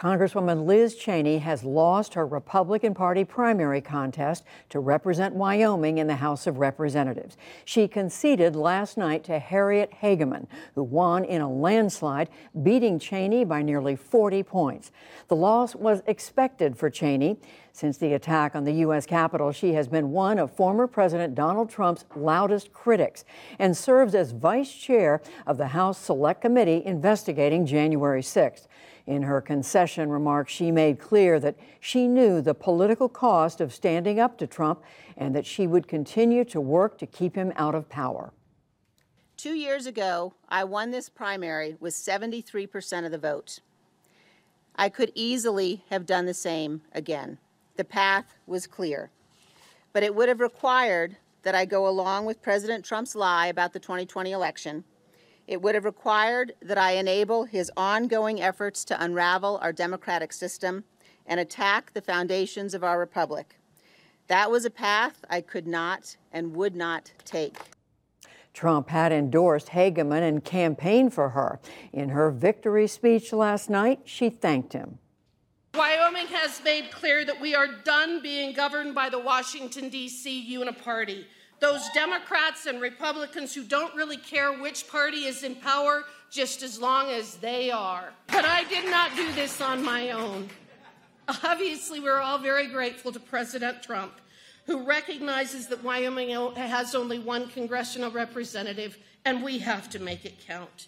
Congresswoman Liz Cheney has lost her Republican Party primary contest to represent Wyoming in the House of Representatives. She conceded last night to Harriet Hageman, who won in a landslide, beating Cheney by nearly 40 points. The loss was expected for Cheney. Since the attack on the U.S. Capitol, she has been one of former President Donald Trump's loudest critics and serves as vice chair of the House Select Committee investigating January 6th. In her concession remarks, she made clear that she knew the political cost of standing up to Trump and that she would continue to work to keep him out of power. 2 years ago, I won this primary with 73% of the vote. I could easily have done the same again. The path was clear, but it would have required that I go along with President Trump's lie about the 2020 election. It would have required that I enable his ongoing efforts to unravel our democratic system and attack the foundations of our republic. That was a path I could not and would not take. Trump had endorsed Hageman and campaigned for her. In her victory speech last night, she thanked him. Wyoming has made clear that we are done being governed by the Washington, D.C. uniparty. Those Democrats and Republicans who don't really care which party is in power, just as long as they are. But I did not do this on my own. Obviously, we're all very grateful to President Trump, who recognizes that Wyoming has only one congressional representative, and we have to make it count.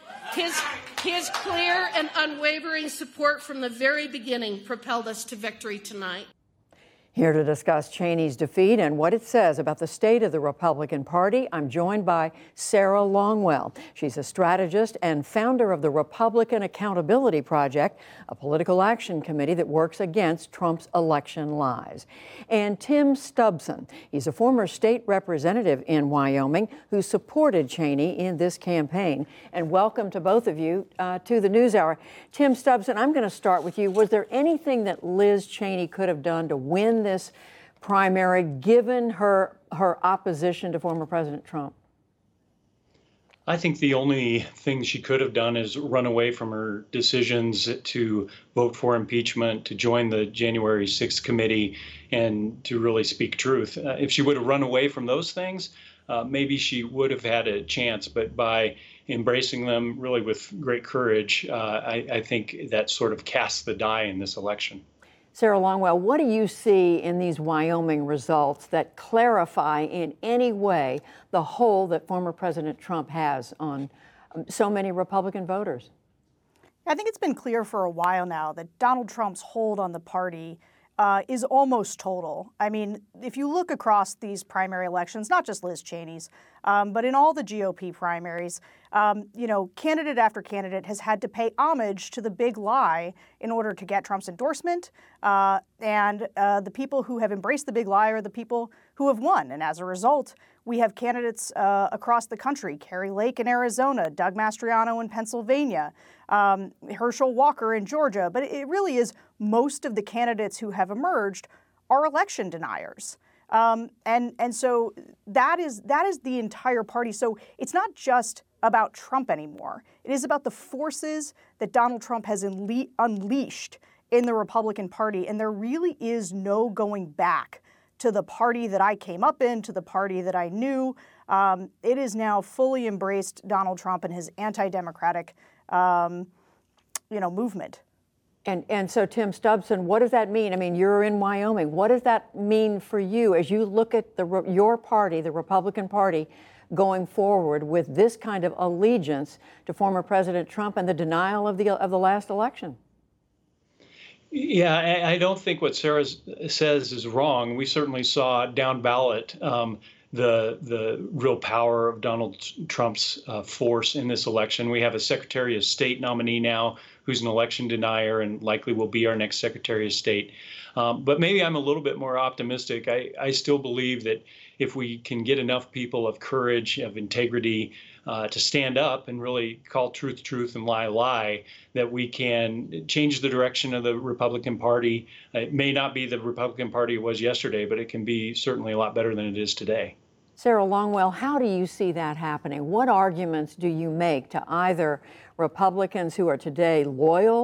His clear and unwavering support from the very beginning propelled us to victory tonight. Here to discuss Cheney's defeat and what it says about the state of the Republican Party, I'm joined by Sarah Longwell. She's a strategist and founder of the Republican Accountability Project, a political action committee that works against Trump's election lies. And Tim Stubson. He's a former state representative in Wyoming who supported Cheney in this campaign. And welcome to both of you to the NewsHour. Tim Stubson, I'm going to start with you. Was there anything that Liz Cheney could have done to win this primary, given her opposition to former President Trump? I think the only thing she could have done is run away from her decisions to vote for impeachment, to join the January 6th committee, and to really speak truth. If she would have run away from those things, maybe she would have had a chance. But by embracing them really with great courage, I think that sort of casts the die in this election. Sarah Longwell, what do you see in these Wyoming results that clarify in any way the hold that former President Trump has on so many Republican voters? I think it's been clear for a while now that Donald Trump's hold on the party is almost total. I mean, if you look across these primary elections, not just Liz Cheney's, but in all the GOP primaries, candidate after candidate has had to pay homage to the big lie in order to get Trump's endorsement. And the people who have embraced the big lie are the people who have won. And as a result, we have candidates across the country, Kari Lake in Arizona, Doug Mastriano in Pennsylvania, Herschel Walker in Georgia. But it really is most of the candidates who have emerged are election deniers. And so that is the entire party. So it's not just about Trump anymore. It is about the forces that Donald Trump has unleashed in the Republican Party. And there really is no going back to the party that I came up in, to the party that I knew. It is now fully embraced Donald Trump and his anti-democratic, movement. And so, Tim Stubson, what does that mean? I mean, you're in Wyoming. What does that mean for you as you look at your party, the Republican Party, going forward with this kind of allegiance to former President Trump and the denial of the last election? Yeah, I don't think what Sarah says is wrong. We certainly saw down ballot the real power of Donald Trump's force in this election. We have a Secretary of State nominee now who's an election denier and likely will be our next Secretary of State. But maybe I'm a little bit more optimistic. I still believe that if we can get enough people of courage, of integrity, to stand up and really call truth, truth, and lie, lie, that we can change the direction of the Republican Party. It may not be the Republican Party it was yesterday, but it can be certainly a lot better than it is today. Sarah Longwell, how do you see that happening? What arguments do you make to either Republicans who are today loyal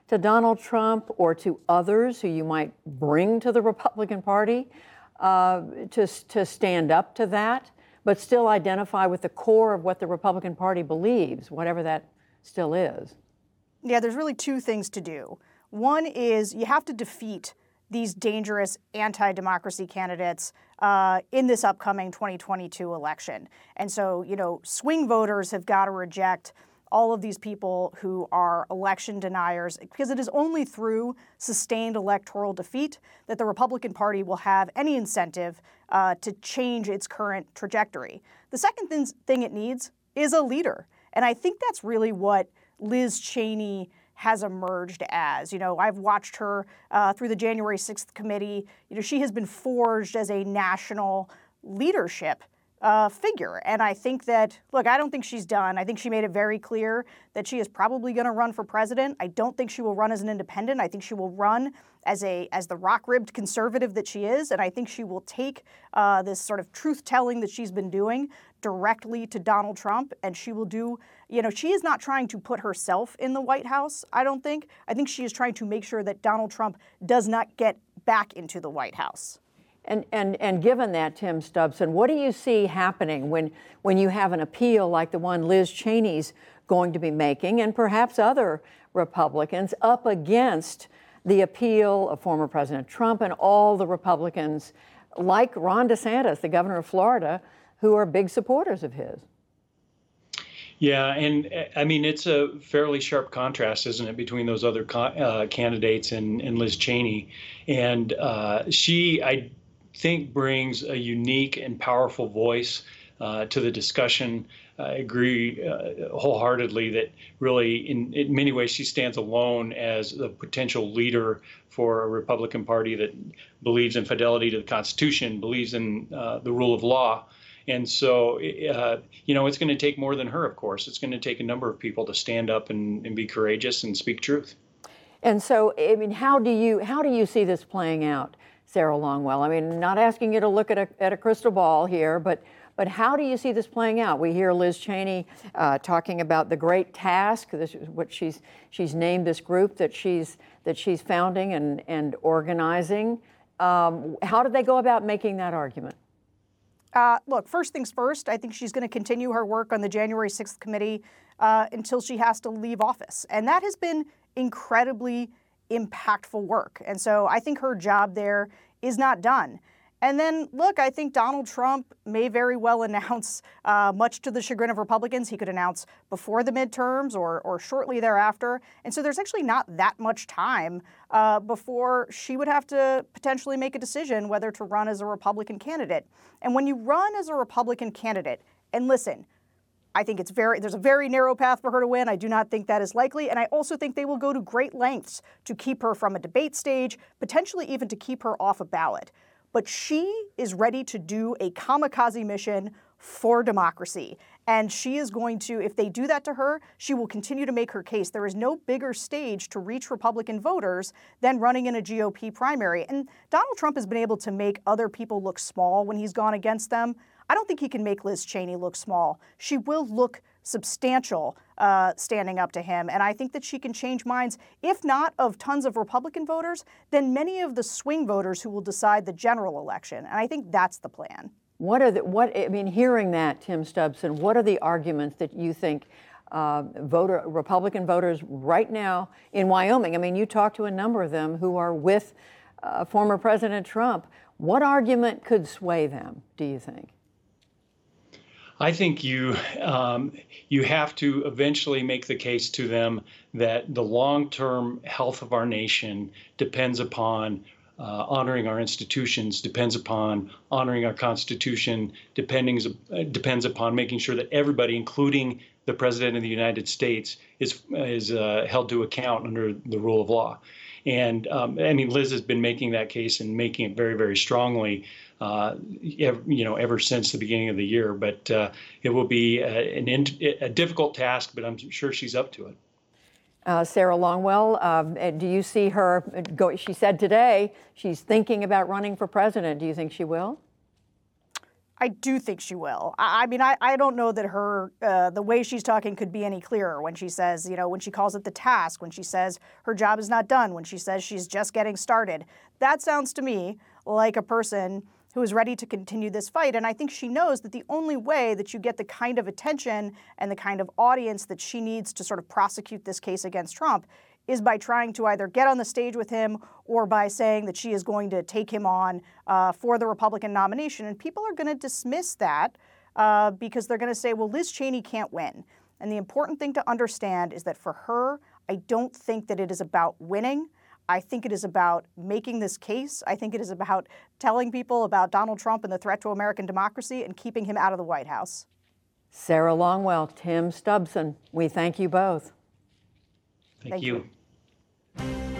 to Donald Trump or to others who you might bring to the Republican Party to stand up to that, but still identify with the core of what the Republican Party believes, whatever that still is? Yeah, there's really two things to do. One is you have to defeat these dangerous anti-democracy candidates in this upcoming 2022 election. And so, swing voters have got to reject all of these people who are election deniers, because it is only through sustained electoral defeat that the Republican Party will have any incentive to change its current trajectory. The second thing it needs is a leader. And I think that's really what Liz Cheney has emerged as. I've watched her through the January 6th committee. She has been forged as a national leadership figure. And I think that, look, I don't think she's done. I think she made it very clear that she is probably going to run for president. I don't think she will run as an independent. I think she will run as the rock-ribbed conservative that she is. And I think she will take this sort of truth-telling that she's been doing directly to Donald Trump. And she will do, she is not trying to put herself in the White House, I don't think. I think she is trying to make sure that Donald Trump does not get back into the White House. And given that, Tim Stubbs, what do you see happening when you have an appeal like the one Liz Cheney's going to be making, and perhaps other Republicans, up against the appeal of former President Trump and all the Republicans like Ron DeSantis, the governor of Florida, who are big supporters of his? Yeah, and I mean, it's a fairly sharp contrast, isn't it, between those other candidates and Liz Cheney. And she, I think, brings a unique and powerful voice to the discussion. I agree wholeheartedly that really, in many ways, she stands alone as the potential leader for a Republican Party that believes in fidelity to the Constitution, believes in the rule of law. And so, it's going to take more than her, of course. It's going to take a number of people to stand up and be courageous and speak truth. And so, I mean, how do you see this playing out, Sarah Longwell? I mean, not asking you to look at a crystal ball here, but how do you see this playing out? We hear Liz Cheney talking about the great task. This is what she's named this group that she's founding and organizing. How do they go about making that argument? Look, first things first, I think she's going to continue her work on the January 6th committee until she has to leave office. And that has been incredibly impactful work. And so I think her job there is not done. And then, look, I think Donald Trump may very well announce, much to the chagrin of Republicans, he could announce before the midterms or shortly thereafter. And so there's actually not that much time before she would have to potentially make a decision whether to run as a Republican candidate. And when you run as a Republican candidate, and listen, I think there's a very narrow path for her to win. I do not think that is likely. And I also think they will go to great lengths to keep her from a debate stage, potentially even to keep her off a ballot. But she is ready to do a kamikaze mission for democracy. And she is going to, if they do that to her, she will continue to make her case. There is no bigger stage to reach Republican voters than running in a GOP primary. And Donald Trump has been able to make other people look small when he's gone against them. I don't think he can make Liz Cheney look small. She will look substantial standing up to him. And I think that she can change minds, if not of tons of Republican voters, then many of the swing voters who will decide the general election. And I think that's the plan. Hearing that, Tim Stubbs, what are the arguments that you think Republican voters right now in Wyoming, I mean, you talk to a number of them who are with former President Trump. What argument could sway them, do you think? I think you have to eventually make the case to them that the long-term health of our nation depends upon honoring our institutions, depends upon honoring our Constitution, depends upon making sure that everybody, including the President of the United States, is held to account under the rule of law. And Liz has been making that case and making it very, very strongly, ever since the beginning of the year. But it will be a difficult task, but I'm sure she's up to it. Sarah Longwell, do you see her go? She said today she's thinking about running for president. Do you think she will? I do think she will. I mean, I don't know that her, the way she's talking could be any clearer when she says, when she calls it the task, when she says her job is not done, when she says she's just getting started. That sounds to me like a person who is ready to continue this fight. And I think she knows that the only way that you get the kind of attention and the kind of audience that she needs to sort of prosecute this case against Trump is by trying to either get on the stage with him or by saying that she is going to take him on for the Republican nomination. And people are going to dismiss that because they're going to say, well, Liz Cheney can't win. And the important thing to understand is that for her, I don't think that it is about winning. I think it is about making this case. I think it is about telling people about Donald Trump and the threat to American democracy and keeping him out of the White House. Sarah Longwell, Tim Stubbson, we thank you both. Thank you. You.